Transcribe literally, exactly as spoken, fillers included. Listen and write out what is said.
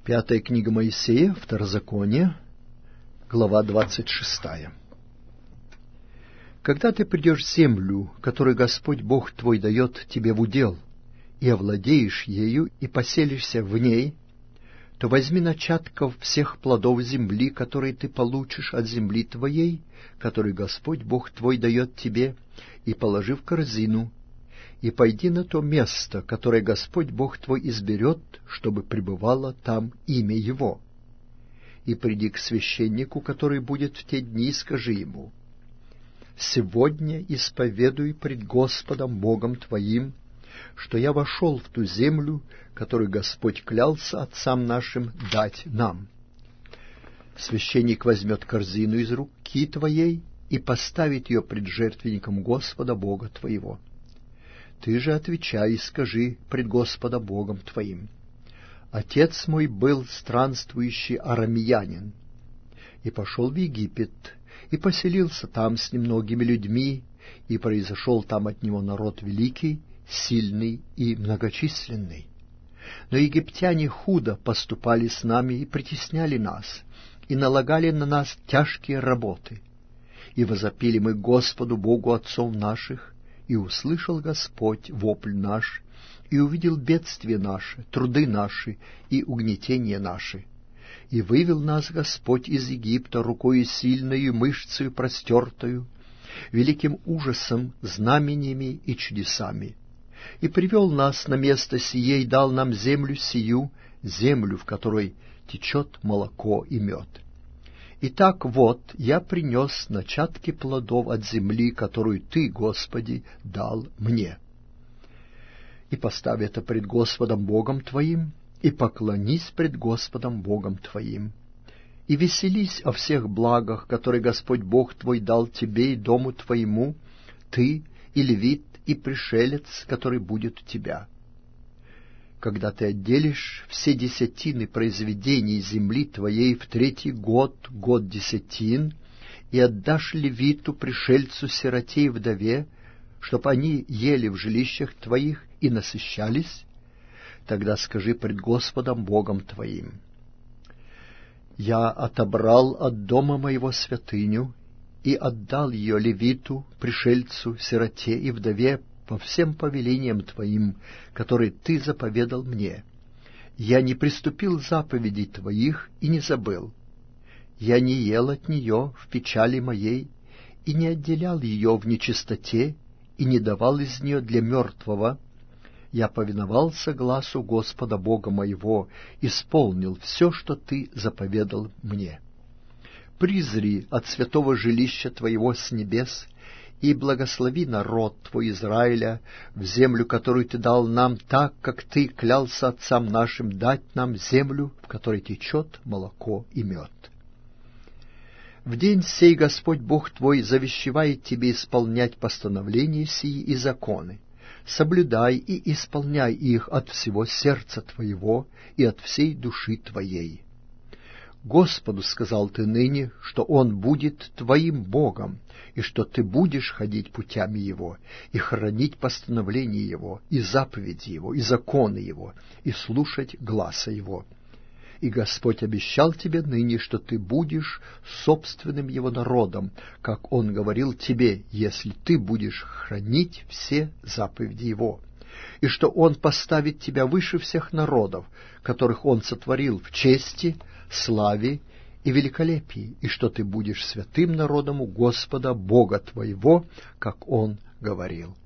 Пятая книга Моисея, Второзаконие, глава двадцать шестая. Когда ты придешь в землю, которую Господь Бог твой дает тебе в удел, и овладеешь ею, и поселишься в ней, то возьми начатков всех плодов земли, которые ты получишь от земли твоей, которую Господь Бог твой дает тебе, и положи в корзину, и пойди на то место, которое Господь Бог твой изберет, чтобы пребывало там имя Его. И приди к священнику, который будет в те дни, и скажи ему: «Сегодня исповедуй пред Господом Богом твоим, что я вошел в ту землю, которую Господь клялся отцам нашим дать нам». Священник возьмет корзину из руки твоей и поставит ее пред жертвенником Господа Бога твоего. Ты же отвечай и скажи пред Господа Богом твоим: «Отец мой был странствующий арамеянин, и пошел в Египет, и поселился там с немногими людьми, и произошел там от него народ великий, сильный и многочисленный. Но египтяне худо поступали с нами и притесняли нас, и налагали на нас тяжкие работы. И возопили мы Господу Богу отцов наших, и услышал Господь вопль наш, и увидел бедствие наше, труды наши и угнетение наши. И вывел нас Господь из Египта рукою сильною, мышцею простертою, великим ужасом, знамениями и чудесами. И привел нас на место сие, и дал нам землю сию, землю, в которой течет молоко и мед. Итак, вот, я принес начатки плодов от земли, которую Ты, Господи, дал мне. И поставь это пред Господом Богом твоим, и поклонись пред Господом Богом твоим, и веселись о всех благах, которые Господь Бог твой дал тебе и дому твоему, ты и левит, и пришелец, который будет у тебя. Когда ты отделишь все десятины произведений земли твоей в третий год, год десятин, и отдашь левиту, пришельцу, сироте и вдове, чтоб они ели в жилищах твоих и насыщались, тогда скажи пред Господом Богом твоим: «Я отобрал от дома моего святыню и отдал ее левиту, пришельцу, сироте и вдове по всем повелениям твоим, которые ты заповедал мне. Я не приступил заповедей твоих и не забыл. Я не ел от нее в печали моей и не отделял ее в нечистоте и не давал из нее для мертвого. Я повиновался гласу Господа Бога моего, исполнил все, что ты заповедал мне. Призри от святого жилища твоего с небес и благослови народ твой Израиля в землю, которую ты дал нам, так, как ты клялся отцам нашим дать нам землю, в которой течет молоко и мед. В день сей Господь Бог твой завещевает тебе исполнять постановления сии и законы. Соблюдай и исполняй их от всего сердца твоего и от всей души твоей. Господу сказал ты ныне, что Он будет твоим Богом, и что ты будешь ходить путями Его, и хранить постановления Его, и заповеди Его, и законы Его, и слушать гласа Его. И Господь обещал тебе ныне, что ты будешь собственным Его народом, как Он говорил тебе, если ты будешь хранить все заповеди Его, и что Он поставит тебя выше всех народов, которых Он сотворил в чести, славе и великолепии, и что ты будешь святым народом у Господа Бога твоего, как Он говорил.